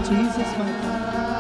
Jesus, my God.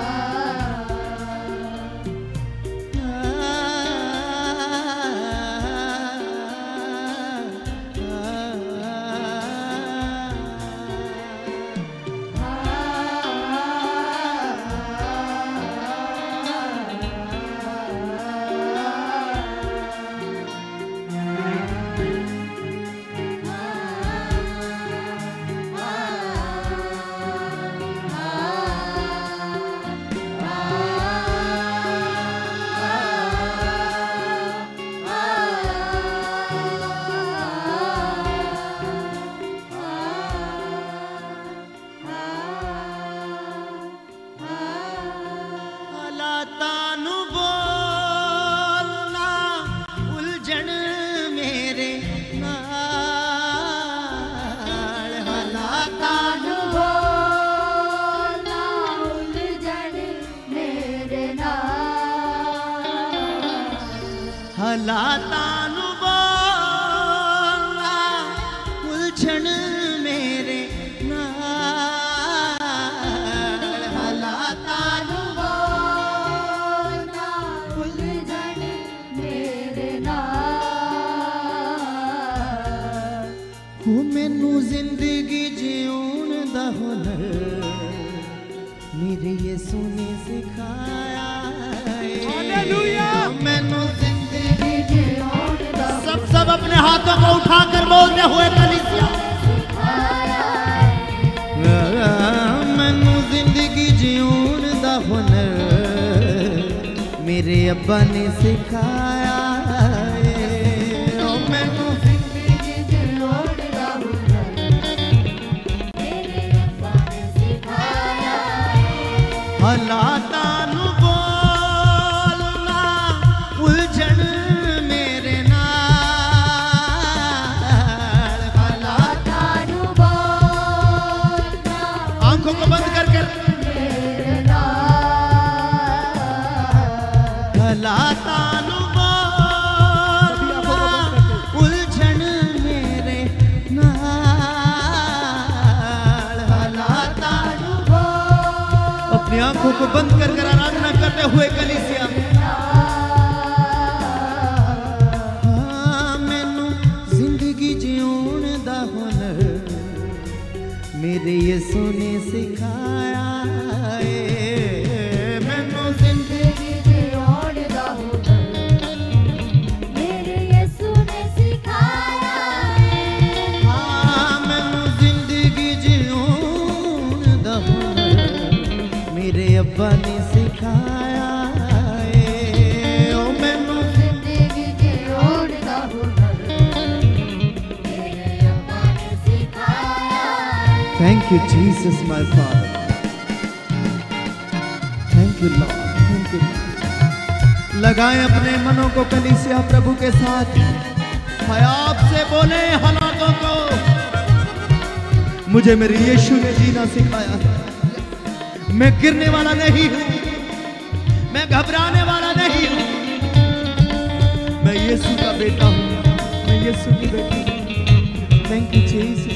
हालातानु बोलना उलझन मेरे नाल, हालातानु बोलना उलझन मेरे नाल। वो मैनू जिंदगी जीउण दा हुनर मेरे यीशु ने सिखाया। हालेलुया। मैनू सब अपने हाथों को उठाकर बोलते हुए कलीसिया, मैनू जिंदगी जीउण दा हुनर मेरे अब्बा ने सिखाया। मैनू जिंदगी जीउण दा हुनर मेरे अब्बा ने सिखाया। हालातानु बोलना उलझन को बंद करके हालातानु बोलना उलझन मेरे नाल, हालातानु बोलना। अपनी आंखों को बंद कर आराधना करते हुए कलीसिया, मैनू जिंदगी जीउण दा हुनर मेरे यीशु ने सिखाया। मैनू जिंदगी जीउण दा हुनर मेरे यीशु ने सिखाया। हाँ, मैनू जिंदगी जीउण दा हुनर मेरे अब्बा ने सिखाया। ओ मैनू जिंदगी जीउण दा हुनर मेरे अब्बा ने सिखाया। Thank you, Jesus, my Father. Thank you, Lord. Thank you. लगाएं अपने मनों को कलीसिया प्रभु के साथ। मैं आपसे बोले हालातों को, मुझे मेरे यीशु ने जीना सिखाया। मैं गिरने वाला नहीं हूँ, मैं घबराने वाला नहीं हूँ। मैं यीशु का बेटा हूँ, मैं यीशु की बेटी हूँ। Thank you, Jesus.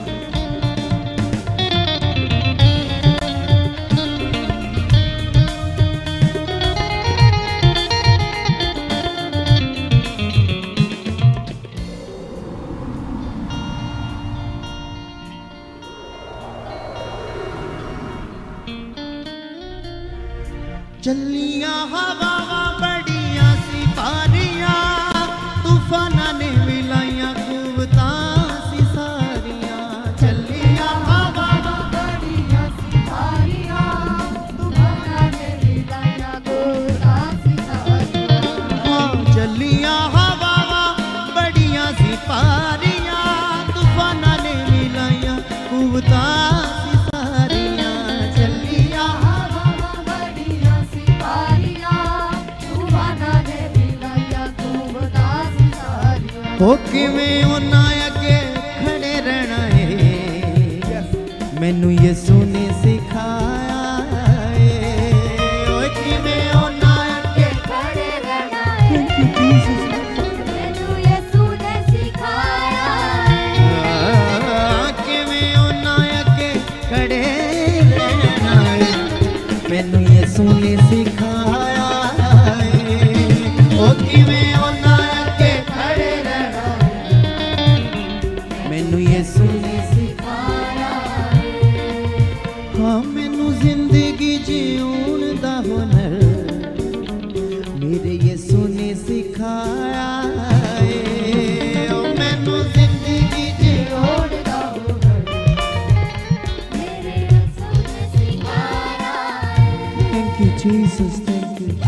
चलिया हवावां बड़ियां सिपारियां, तूफाना ने मिलाइया कुवतां सी सारियां। चलिया हवावां बड़ियां सिपारियां, तूफाना ने मिलाइया कुवतां सी सारियां। हाँ, चलिया हवावां बड़ियां सिपारियां, तूफाना ने मिलाइया कुवतां हो किवें उन्हां अगे खड़े रहना है, मैनू यीशु ने सिखाया है। ओ किवें उन्हां अगे खड़े रहना है, मैनू यीशु ने सिखाया है। किवें उन्हां अगे खड़े रहना है, मैनू यीशु ने सिखाया ओ किवें उन्हां अगे खड़े रहना मैनू यीशु ने सिखाया हाँ मैनू जिंदगी जीउण दा हुनर मेरे यीशु ने सिखाया Jesus, thank you.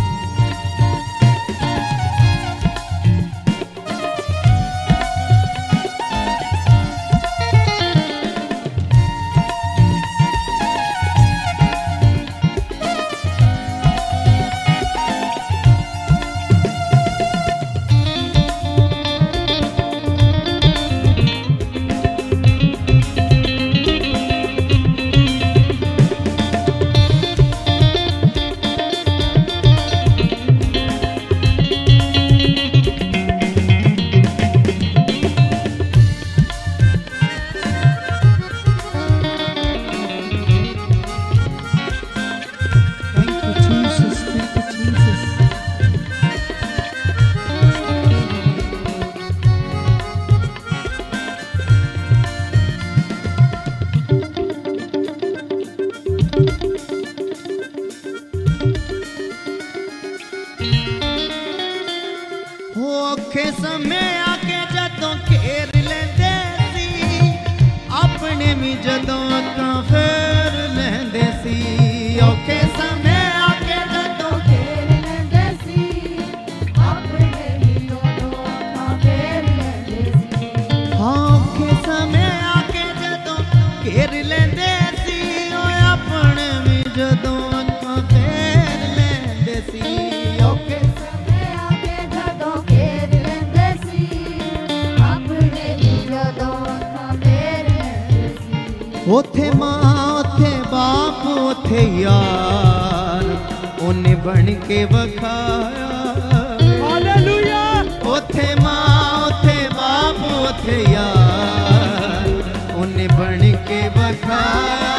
औखे समय आके जदों घेर लेंदे सी अपने भी जदों अखां फेर लेंदे सी औखे समय आके जदों घेर लेंदे सी अपने भी जदों अखां फेर लेंदे सी हाँ औखे समय आके जदों घेर लेंदे सी ओए अपने भी जदों अखां फेर लेंदे सी औखे ओथे मां ओथे बाप ओथे यार उन्हें बन के वखाया हालेलुया ओथे मां ओथे बाप ओथे यार उन्हें बन के वखाया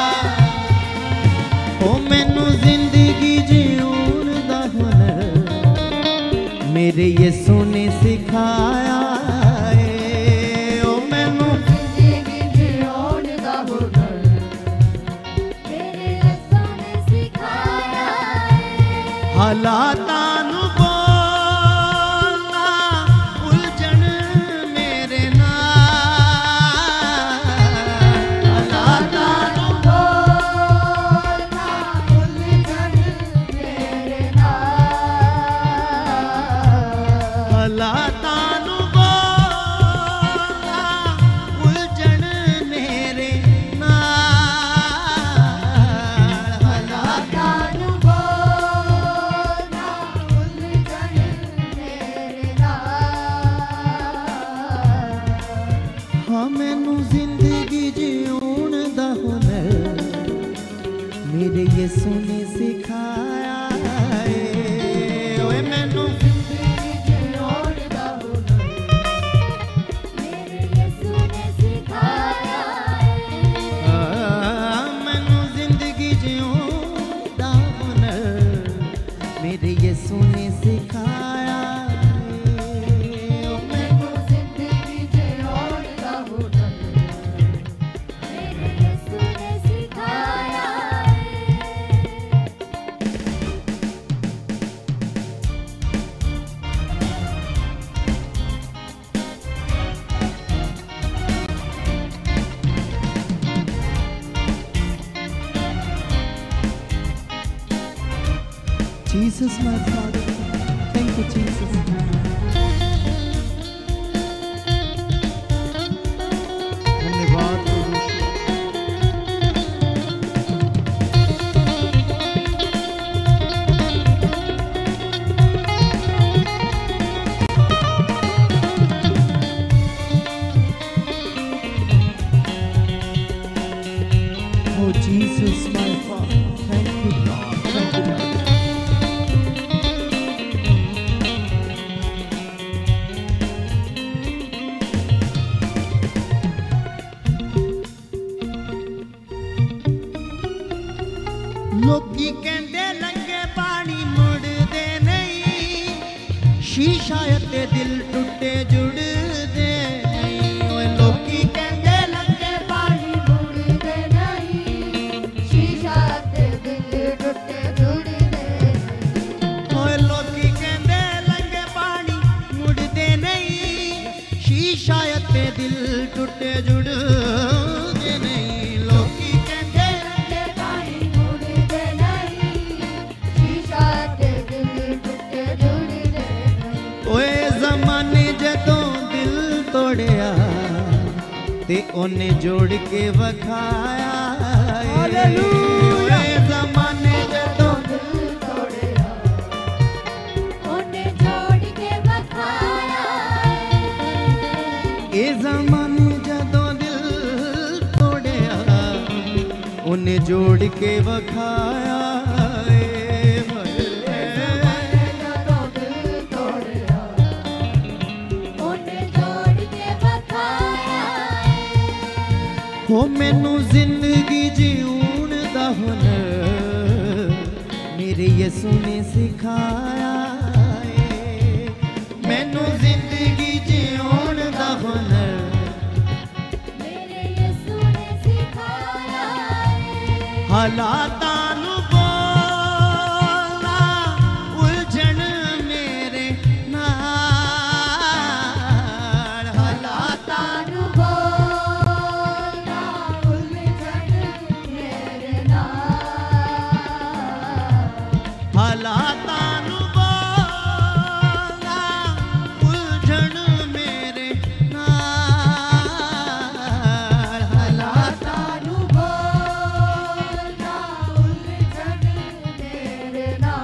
ओ मैनू जिंदगी जीउण दा हुनर मेरे यीशु ने सिखाया हालातां नूं बोलना उलझन मेरे नाल हालातां नूं बोलना उलझन मेरे नाल हालातां नूं बोलना उलझन मेरे नाल हालातां नूं मैनू जिंदगी जीउण दा हुनर मेरे यीशु ने सिखाया ओए मैनू जिंदगी जीउण दा हुनर मेरे यीशु ने सिखाया मैनू जिंदगी जीउण दा हुनर मेरे यीशु ने सिखाया Jesus, my Father, thank you, Jesus. धन्यवाद Oh Jesus, my Father, thank you, God, thank you, God. लोकी कहंदे लंगे पानी मुड़दे नहीं, शीशा ते दिल टुटे जुड़दे नहीं। ओए लोकी कहंदे लंगे पानी मुड़दे नहीं, शीशा ते दिल टुटे जुड़दे नहीं। ओए लोकी कहंदे लंगे पानी मुड़दे नहीं, शीशा ते दिल टुटे जुड़दे नहीं। लोकी कहंदे लंगे पानी मुड़दे नहीं, शीशा ते दिल टुटे जुड़दे नहीं। ओए ज़माने जदों दिल तोड़िया ते ओने जोड़ के वखाया। हालेलुया। ओए ज़माने जदों दिल तोड़या, ओने जोड़ के वखाया। ए ज़माने जदों दिल तोड़िया ओने जोड़ के वखाया। ज़माने जदों दिल तोड़या, ओने जोड़ के वखाया। हो मैनू जिंदगी जीऊण दा हुनर मेरे यसू ने सिखाया है। मैनू जिंदगी जीऊण दा हुनर मेरे यीशु ने सिखाया है। हालातां नू बोलना उलझन मेरे नाल। हालातां तानू बोलना उलझन मेरे नाल। हालातां नू बोलना उलझन मेरे नाल। हालातां तानू बोलना उलझन मेरे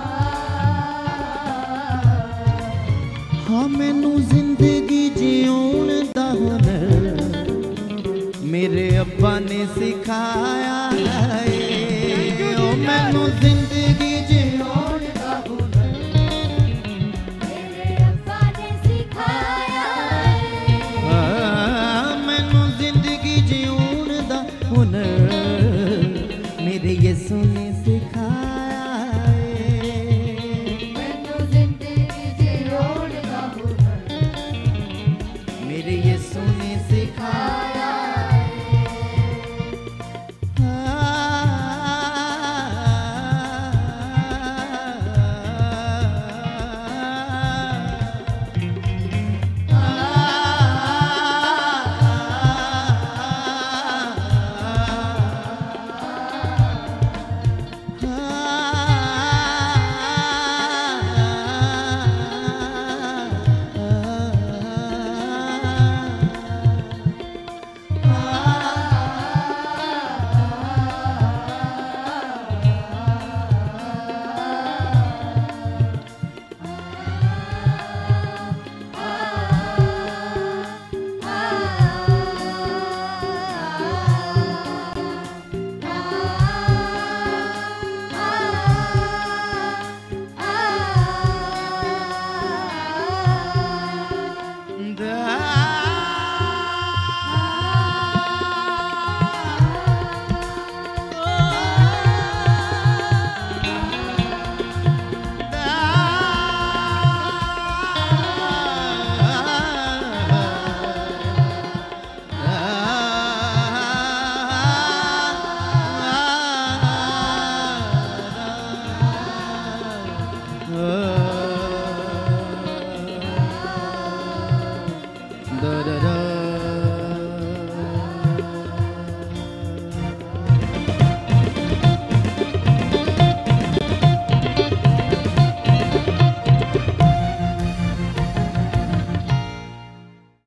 नाल। हाँ मैनू जिंदगी जीऊण दा हुनर मेरे अब्बा ने सिखाया है। ओ मैनू जिंदगी जीऊण दा हुनर मेरे अब्बा ने सिखाया है। हाँ, मैनू जिंदगी जीऊण दा हुनर मेरे यसू ने सिखाया है। मैनू जिंदगी जीऊण दा हुनर मेरे यसू ने सिखाया।